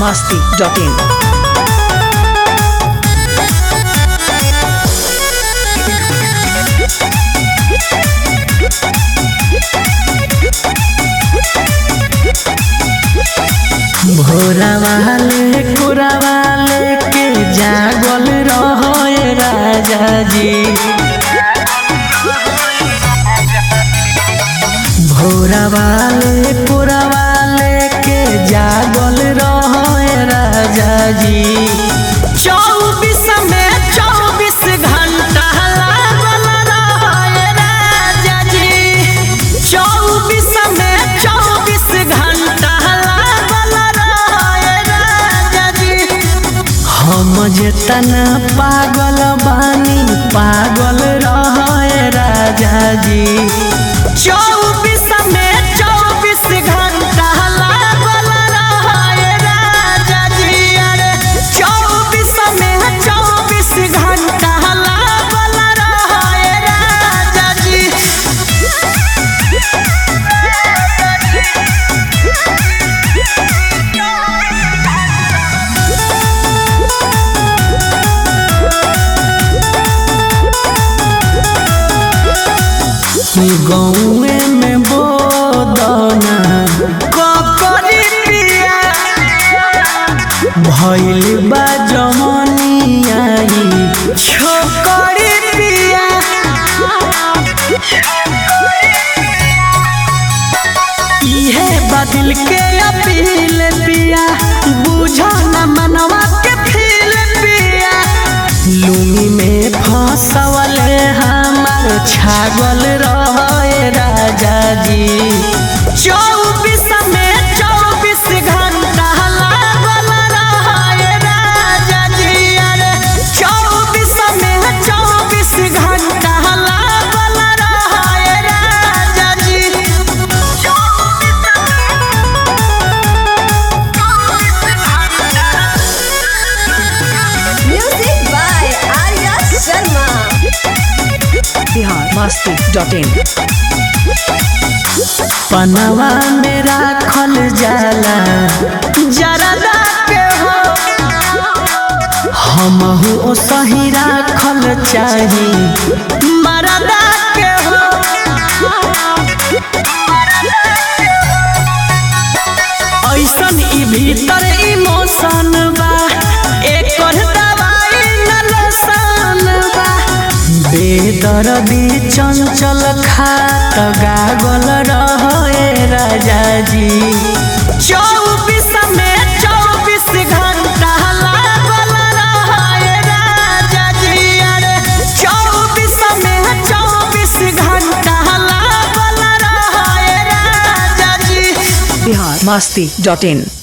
masti.in. भोरा वाले कुरा वाले के जागल रहे राजा जी। भोरा वाले कुरा वाले के जागल रहे राजा जी। 24 में 24 घंटा लागल रहे राजा जी। 24 में 24 घंटा हम जेतना पागल बानी पागल रहे राजा जी। 24 में 24 घंटा लागल रहे राजा जी। अरे 24 में 24 घंटा लागल रहे राजा जी। गौए में बोदना ककरी पिया भइल बा जमनिया छोकरी पिया। इहे बदल के अपील पिया बुझो न मनवा के फील पिया। लूमी में फंसवल हमार छागल रहे राजा जी। 24 में 24 घंटा लागल रहे राजा जी। अरे 24 में 24 घंटा लागल रहे राजा जी। Music by Arya Sharma. Bihar masti.in. पनवा में राखल जाला जरदा के हो। हमहू ओ सही राखल चाही मरदा के हो। ऐसन ई भीतर इमोशन बा एकर दवाई न लोसन बा। बेदर्दी चंचल खात गागल रहे राजा जी। 24 में 24 घंटा लागल रहे राजा जी। अरे 24 में 24 घंटा लागल रहे राजा जी। Bihar masti.in.